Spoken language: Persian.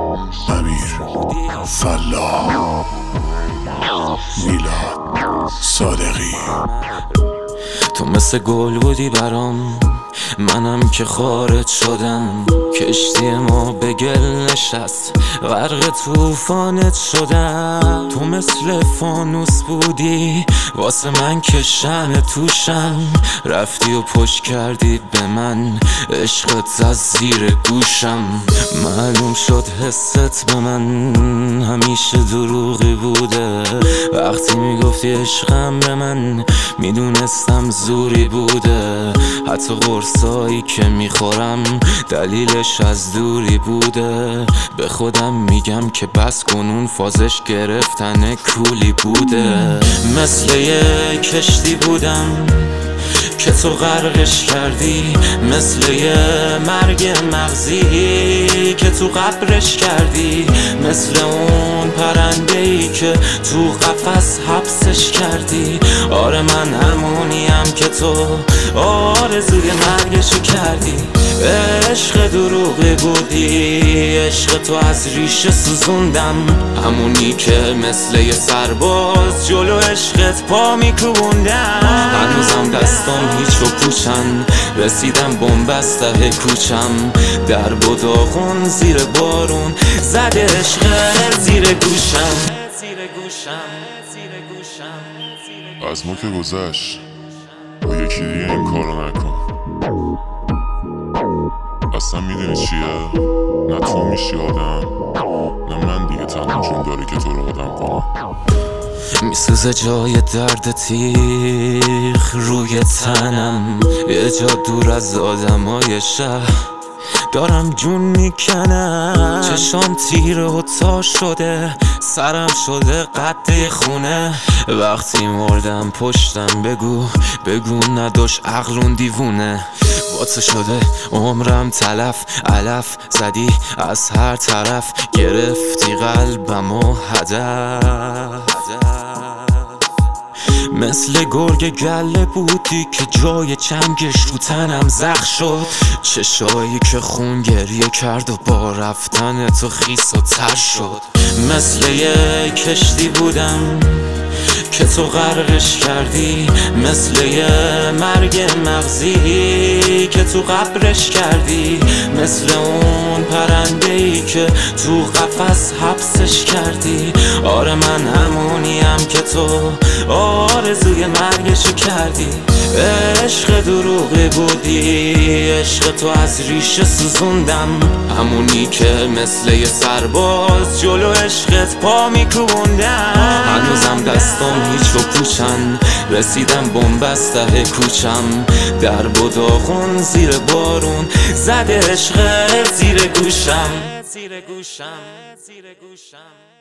امیر فلاح میلاد صادقی. تو مثل گل بودی برام، منم که خارج شدم. کشتی ما به گل نشست، غرق طوفانت شدم. تو مثل فانوس بودی واسه من که شمع توشم. رفتی و پشت کردی به من، عشقت از زیر گوشم. معلوم شد حست به من همیشه دروغی بوده. وقتی میگفتی عشقم به من، میدونستم زوری بوده. حتی قرصایی که میخورم دلیلش از دوری بوده. به خودم میگم که بس کنون فازش گرفتن کولی بوده. مثل یه کشتی بودم که تو غرقش کردی، مثل یه مرگ مغزی که تو قبرش کردی، مثل اون پرنده‌ای که تو قفس حبسش کردی. آره من همونیم که تو آرزوی مرگشو کردی. عشق دروغی بودی، عشق تو از ریشه سوزوندم. همونی که مثل یه سرباز جلو عشقت پا میکوبوندم. هنوزم دستام هیچ و پوچن، رسیدم بنبست ته کوچم. در و داغون زیر بارون زده عشقت زیر گوشم. از ما که گذشت، با یکی دیگه این کارو نکن. اصلا میدونی چیه؟ نه تو میشی آدم، نه من دیگه تنها جون داری که تو رو آدم کنم. میسوزه جای درد تیخ روی تنم، یه جا دور از آدمای شهر دارم جون میکنم. چشام تیره و تا شده، سرم شده قد خونه. وقتی مردم پشتم بگو نداشت عقلون دیوونه. با تو شده عمرم تلف، علف زدی از هر طرف. گرفتی قلبم و هدف. مثل گرگ گله بودی که جای چنگش رو تنم زخم شد. چشایی که خون گریه کرد و با رفتن تو خیس و تر شد. مثل یه کشتی بودم که تو غرقش کردی، مثل یه مرگ مغزی که تو قبرش کردی، مثل اون پرنده‌ای که تو قفس حبسش کردی. آره من همونیم که تو آرزوی مرگشو کردی. عشق دروغی بودی، عشق تو از ریشه سوزوندم. همونی که مثل یه سرباز جلو عشقت پا میکوبوندم. هنوزم دستام هیچ و پوچن، رسیدم بنبست ته کوچم. در و داغون زیر بارون زده عشقت زیر گوشم.